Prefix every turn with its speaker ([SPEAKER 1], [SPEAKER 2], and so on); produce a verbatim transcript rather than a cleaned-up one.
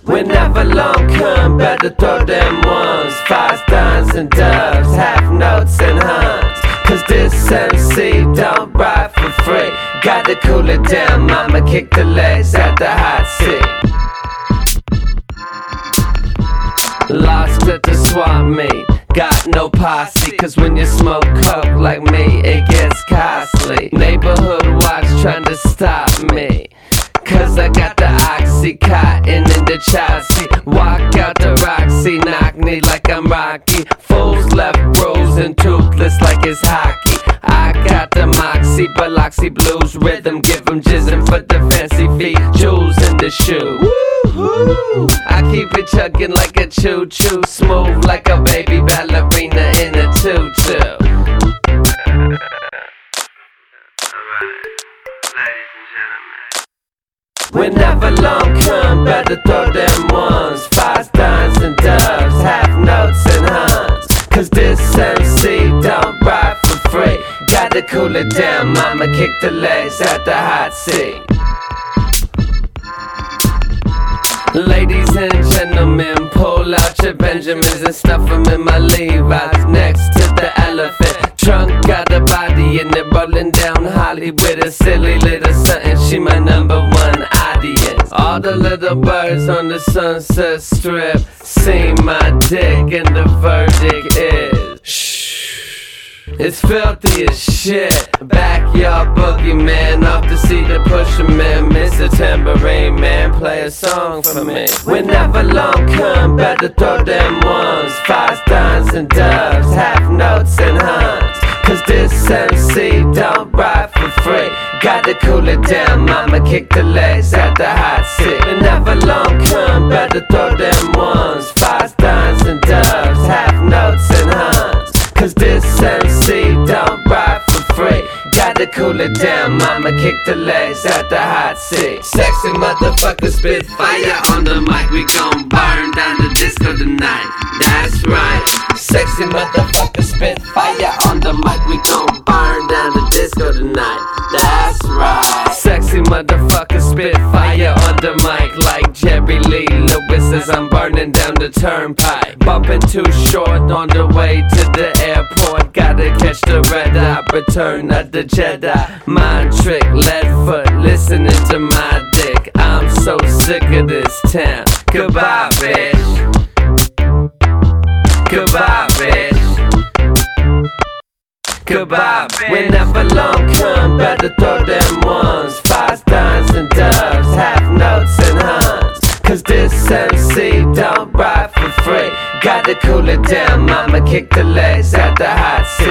[SPEAKER 1] Whenever long come, better throw them ones. Fives, dimes, and dubs, half notes and huns. Cause this M C don't ride for free. Gotta cool it down, mama, kick the legs at the hot seat. Lost at the swap meet, got no posse. Cause when you smoke coke like me, it gets costly. Neighborhood watch trying to stop me, cause I got the Oxycontin in the child seat. Walk out the Roxy, knock me like I'm Rocky. Fools left bruised and toothless like it's hockey. I got the Moxie, Biloxi blues rhythm. Give them jizzin' for the fancy feet, jewels in the shoe. Woo-hoo. I keep it chugging like a choo-choo, smooth like a baby ballerina in a tutu. Whenever long come, better throw them ones. Fives, dimes, and dubs, half notes and huns. Cause this M C don't ride for free. Gotta cool it down, mama, kick the legs at the hot seat. Ladies and gentlemen, pull out your Benjamins and stuff them in my Levi's next to the elephant trunk. Got a body in it rolling down Hollywood, a silly little something. She my number one audience. All the little birds on the Sunset Strip see my dick and the verdict is shh. It's filthy as shit. Backyard boogeyman, off to see the pusherman. Mister Tambourine Man, play a song for me. Whenever long come, better throw them ones. Fives, dimes, and dubs, half notes and huns. Cause this M C don't ride for free. Gotta cool it down, mama, kick the legs at the hot seat. Whenever long come, better throw them ones. Fives, dimes, and dubs, half notes and huns. Cause this M C don't ride for free. Gotta cool it down, mama, kick the legs at the hot seat. Sexy motherfucker, spit fire on the mic. We gon' burn down the disco tonight. That's right. Sexy motherfucker, spit fire on the mic. We gon' burn down the disco tonight. That's right. Sexy motherfucker, spit fire on the mic like Jerry Lee Lewis as I'm burning down the turnpike. Bumping too short on the way to the airport. Gotta catch the red eye, return of the Jedi. Mind trick, lead foot, listening to my dick. I'm so sick of this town. Goodbye, bitch. Goodbye, bitch. Goodbye, bitch. Whenever long come, better throw them ones. Fives, dimes, and dubs, half notes and huns. Cause this M C don't ride for free. Gotta cool it down, mama, kick the legs at the hot seat.